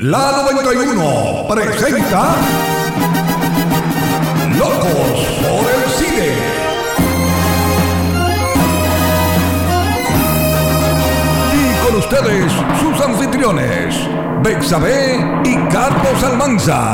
La 91 presenta Locos por el Cine. Y con ustedes, sus anfitriones, Betsabe y Carlos Almanza.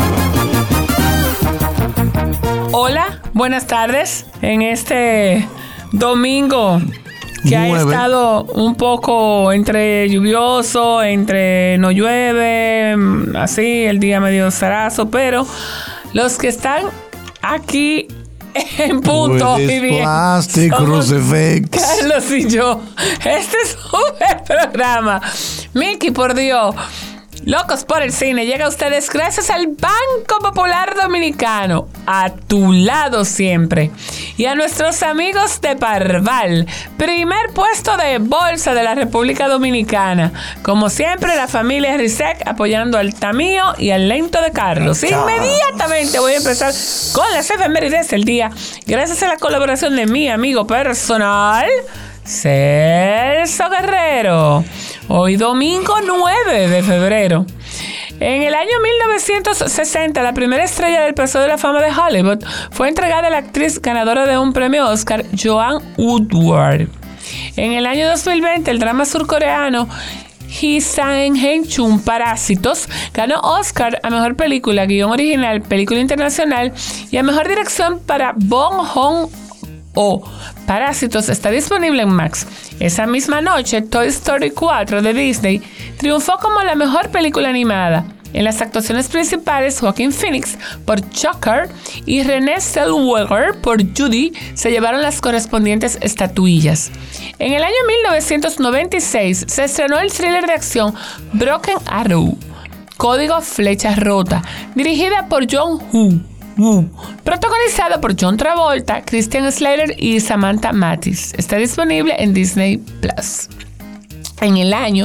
Hola, buenas tardes. En este domingo que ha estado un poco entre lluvioso, entre no llueve, así, el día medio zarazo, pero los que están aquí en punto y bien Plastic Crucifix, Carlos y yo. Este es un programa. Miki, por Dios. Locos por el Cine llega a ustedes gracias al Banco Popular Dominicano, a tu lado siempre, y a nuestros amigos de Parval, primer puesto de bolsa de la República Dominicana. Como siempre, la familia Rizek apoyando al Tamío y al Lento de Carlos. Inmediatamente voy a empezar con las efemérides del día, gracias a la colaboración de mi amigo personal, Celso Guerrero. Hoy domingo 9 de febrero. En el año 1960, la primera estrella del Paseo de la Fama de Hollywood fue entregada a la actriz ganadora de un premio Oscar, Joanne Woodward. En el año 2020, el drama surcoreano Hee Sang-Hae-Chun, Parásitos, ganó Oscar a Mejor Película, Guión Original, Película Internacional y a Mejor Dirección para Bong Joon-ho. Parásitos está disponible en Max. Esa misma noche, Toy Story 4 de Disney triunfó como la mejor película animada. En las actuaciones principales, Joaquin Phoenix por Joker y Renée Zellweger por Judy se llevaron las correspondientes estatuillas. En el año 1996 se estrenó el thriller de acción Broken Arrow, Código Flecha Rota, dirigida por John Woo, protagonizado por John Travolta, Christian Slater y Samantha Mathis. Está disponible en Disney Plus. En el año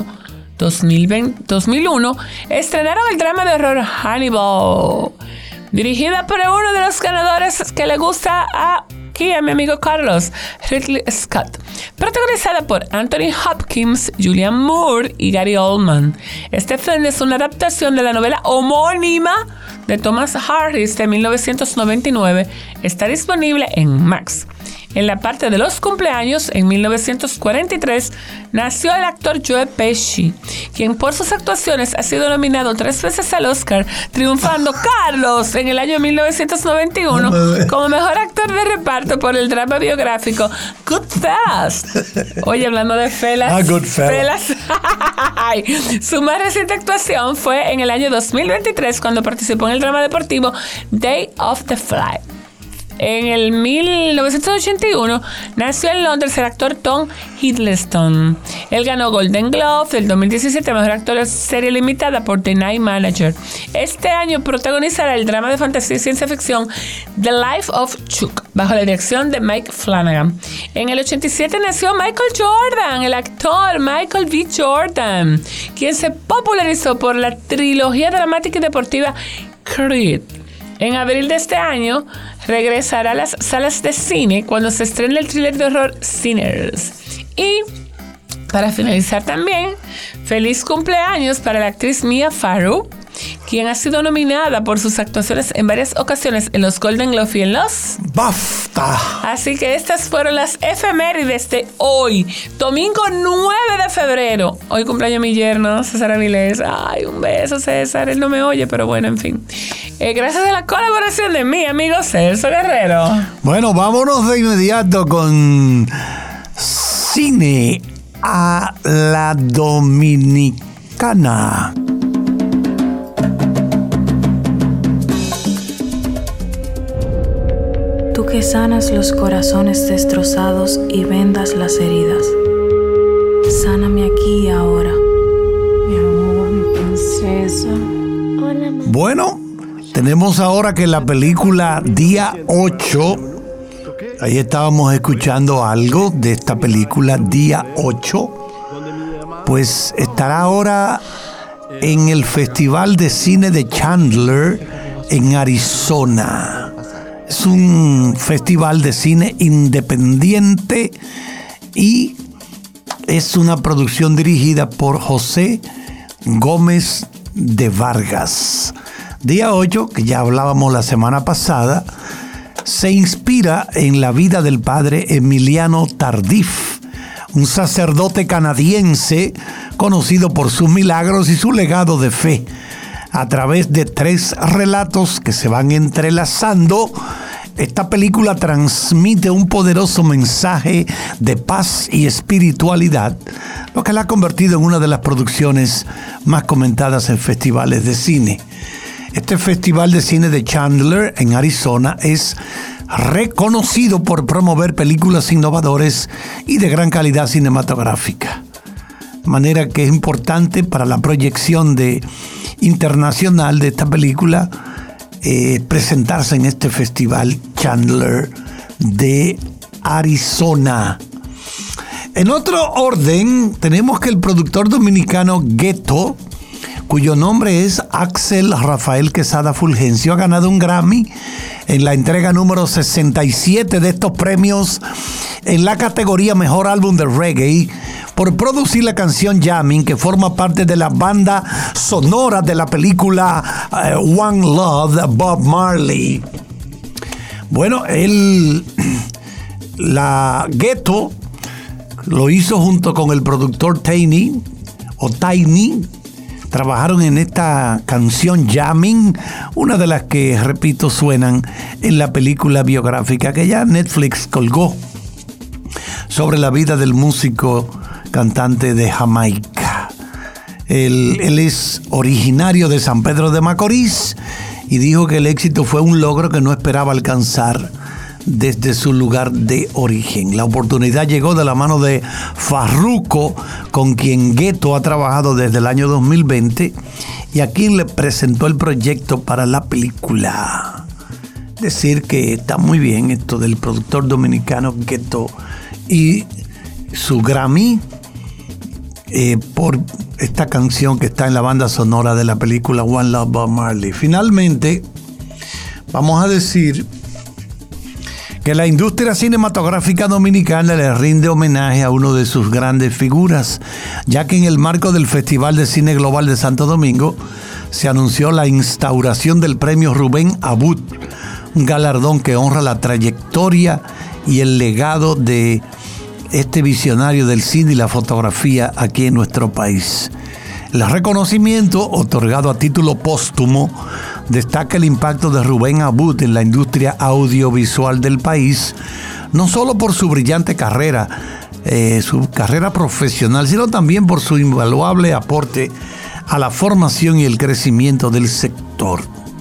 2001 estrenaron el drama de horror Hannibal, dirigida por uno de los ganadores que le gusta aquí a mi amigo Carlos, Ridley Scott, protagonizada por Anthony Hopkins, Julianne Moore y Gary Oldman. Este film es una adaptación de la novela homónima de Thomas Harris de 1999. Está disponible en Max. En la parte de los cumpleaños, en 1943, nació el actor Joe Pesci, quien por sus actuaciones ha sido nominado 3 veces al Oscar, triunfando Carlos en el año 1991 como mejor actor de reparto por el drama biográfico Goodfellas. Oye, hablando de Goodfellas. Su más reciente actuación fue en el año 2023 cuando participó en el drama deportivo Day of the Fly. En el 1981 nació en Londres el actor Tom Hiddleston. Él ganó Golden Globe del 2017 mejor actor de serie limitada por The Night Manager. Este año protagonizará el drama de fantasía y ciencia ficción The Life of Chuck bajo la dirección de Mike Flanagan. En el 87 nació Michael Jordan, el actor Michael B. Jordan, quien se popularizó por la trilogía dramática y deportiva Creed. En abril de este año regresará a las salas de cine cuando se estrene el thriller de horror Sinners. Y para finalizar también, feliz cumpleaños para la actriz Mia Farrow, quien ha sido nominada por sus actuaciones en varias ocasiones en los Golden Globe y en los BAFTA. Así que estas fueron las efemérides de hoy, domingo 9 de febrero. Hoy cumpleaños mi yerno, César Avilés. Ay, un beso, César. Él no me oye, pero bueno, en fin. Gracias a la colaboración de mi amigo Celso Guerrero. Bueno, vámonos de inmediato con Cine a la Dominicana. Tú que sanas los corazones destrozados y vendas las heridas. Sáname aquí y ahora. Mi amor, mi princesa. Hola, mamá. Bueno, tenemos ahora que la película Día 8, ahí estábamos escuchando algo de esta película Día 8, pues estará ahora en el Festival de Cine de Chandler en Arizona. Es un festival de cine independiente y es una producción dirigida por José Gómez de Vargas. Día 8, que ya hablábamos la semana pasada, se inspira en la vida del padre Emiliano Tardif, un sacerdote canadiense conocido por sus milagros y su legado de fe. A través de 3 relatos que se van entrelazando, esta película transmite un poderoso mensaje de paz y espiritualidad, lo que la ha convertido en una de las producciones más comentadas en festivales de cine. Este Festival de Cine de Chandler, en Arizona, es reconocido por promover películas innovadoras y de gran calidad cinematográfica. De manera que es importante para la proyección internacional de esta película presentarse en este Festival Chandler de Arizona. En otro orden, tenemos que el productor dominicano Ghetto, cuyo nombre es Axel Rafael Quesada Fulgencio, ha ganado un Grammy en la entrega número 67 de estos premios en la categoría Mejor Álbum de Reggae por producir la canción Jamming, que forma parte de la banda sonora de la película One Love de Bob Marley. Bueno, la Ghetto lo hizo junto con el productor Tiny. Trabajaron en esta canción Jamming, una de las que, repito, suenan en la película biográfica que ya Netflix colgó sobre la vida del músico cantante de Jamaica. Él es originario de San Pedro de Macorís y dijo que el éxito fue un logro que no esperaba alcanzar desde su lugar de origen. La oportunidad llegó de la mano de Farruko, con quien Ghetto ha trabajado desde el año 2020 y a quien le presentó el proyecto para la película. Decir que está muy bien esto del productor dominicano Ghetto y su Grammy por esta canción que está en la banda sonora de la película One Love Bob Marley. Finalmente, vamos a decir que la industria cinematográfica dominicana le rinde homenaje a uno de sus grandes figuras, ya que en el marco del Festival de Cine Global de Santo Domingo se anunció la instauración del premio Rubén Abud, un galardón que honra la trayectoria y el legado de este visionario del cine y la fotografía aquí en nuestro país. El reconocimiento, otorgado a título póstumo, destaca el impacto de Rubén Abud en la industria audiovisual del país, no solo por su brillante carrera, su carrera profesional, sino también por su invaluable aporte a la formación y el crecimiento del sector.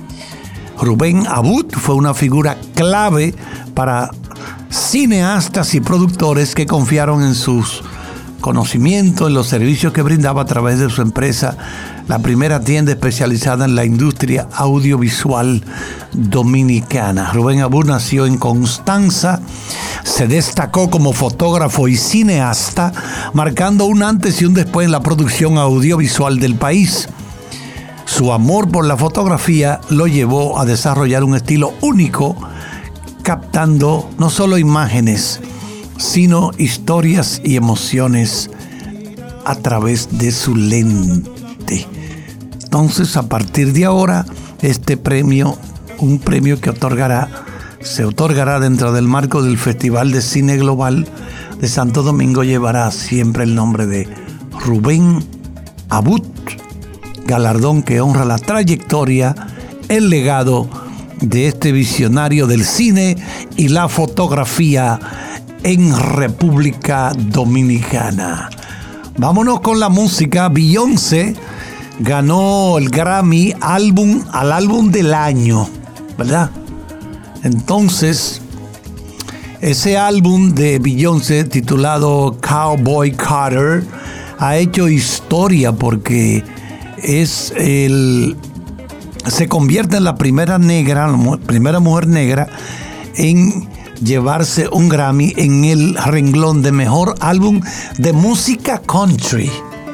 Rubén Abud fue una figura clave para cineastas y productores que confiaron en sus conocimientos, en los servicios que brindaba a través de su empresa, la primera tienda especializada en la industria audiovisual dominicana. Rubén Abud nació en Constanza, se destacó como fotógrafo y cineasta, marcando un antes y un después en la producción audiovisual del país. Su amor por la fotografía lo llevó a desarrollar un estilo único, captando no solo imágenes, sino historias y emociones a través de su lente. Entonces, a partir de ahora, este premio, un premio que se otorgará dentro del marco del Festival de Cine Global de Santo Domingo, llevará siempre el nombre de Rubén Abud, galardón que honra la trayectoria, el legado de este visionario del cine y la fotografía en República Dominicana. Vámonos con la música. Beyoncé ganó el Grammy al álbum del año, ¿verdad? Entonces, ese álbum de Beyoncé titulado Cowboy Carter ha hecho historia porque se convierte en la primera mujer negra en llevarse un Grammy en el renglón de mejor álbum de música country.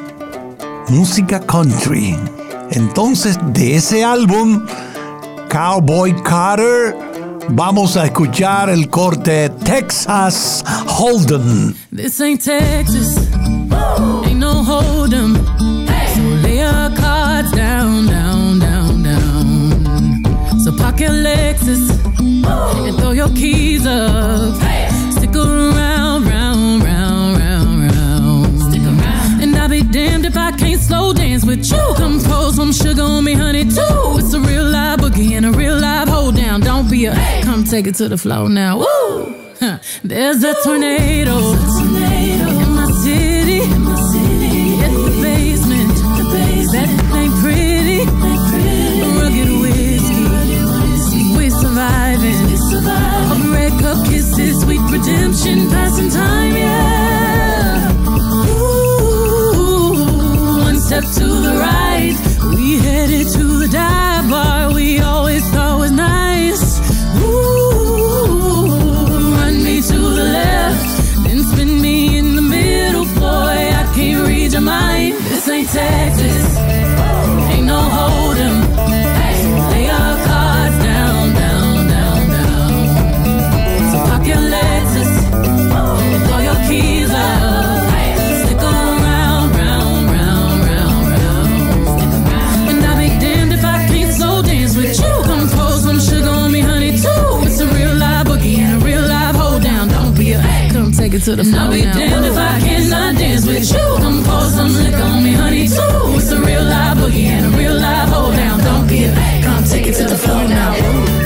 Entonces, de ese álbum, Cowboy Carter, vamos a escuchar el corte Texas Hold'em. This ain't Texas, ain't no Hold'em. So lay your cards down, down, down, down. So park your Lexus and throw your keys up. Stick around, round, round, round, round. Stick around. And I'll be damned if I can't slow dance with you. Come pour some sugar on me, honey, too. It's a real live boogie and a real live hold down. Don't be a come take it to the floor now. Woo! There's a tornado in my city. It's the basement. That ain't pretty. Rugged whiskey. We surviving. A red cup kisses, sweet redemption, passing time, yeah. Ooh, one step to the right. We headed to the dive bar we always thought was nice. Ooh, run me to the left, then spin me in the middle, boy. I can't read your mind. This ain't Texas, ain't no hold'em. Lay your cards down, down, down, down. So park your Lexus and throw your keys up. Stick around, round, round, round, round. And I'll be damned if I can't slow dance with you. Come pour some sugar on me, honey, too. It's a real live boogie and a real live hold down. Don't be a come take it to the floor. I'll be damned if I cannot dance with you. Come pour some liquor on me, honey, too. It's a real live boogie and a real live hold down. Don't be a come take it to the floor now.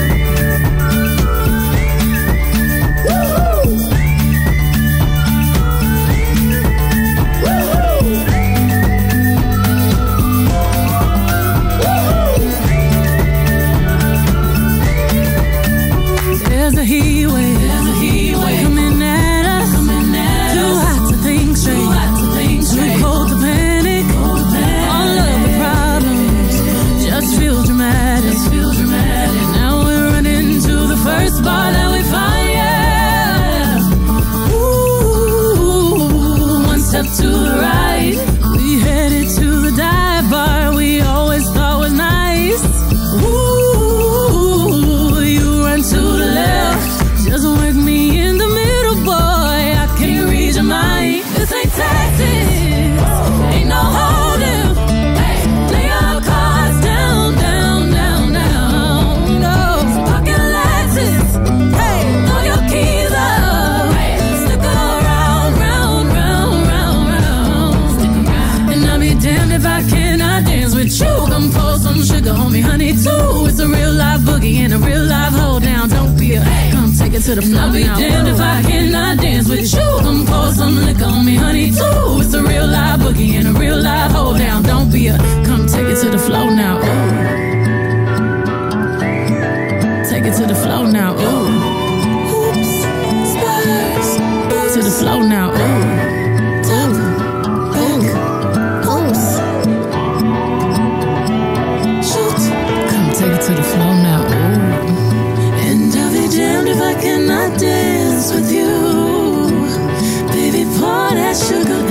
There's a heat wave coming at us. Too hot to think straight, too cold to panic. All of the problems just feel dramatic. Now we're running to the first bar that we find, yeah. Ooh, one step to the right. We headed to the dive bar we always thought was nice. Ooh, you run to the left, just work me in the middle, boy. I can't read your mind. This ain't Texas, ain't no hold'em. Lay your cards down, down, down, down. No, park your Lexus, throw your keys up. Stick around, round, round, round, round. And I'll be damned if I cannot dance with you. Come pour some sugar on me, honey, too. It's a real live boogie and a real live hold down. Don't be a come take it to the floor. I'll be damned if I cannot dance with you. Come pour some liquor on me, honey, too. It's a real live boogie and a real live hold down. Don't be a come take it to the floor now. Ooh. Take it to the floor now. Ooh. Oops, Spurs. To the floor now. Ooh. Take it to the floor now, ooh. And I'll be damned if I cannot dance with you. Baby, pour that sugar